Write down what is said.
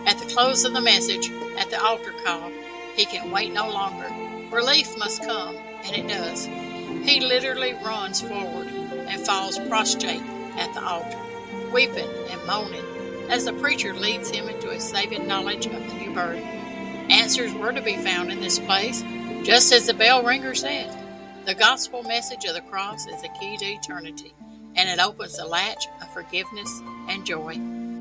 At the close of the message, at the altar call, he can wait no longer. Relief must come, and it does. He literally runs forward and falls prostrate at the altar, weeping and moaning, as the preacher leads him into a saving knowledge of the new birth. Answers were to be found in this place, just as the bell ringer said. The gospel message of the cross is the key to eternity, and it opens the latch of forgiveness and joy.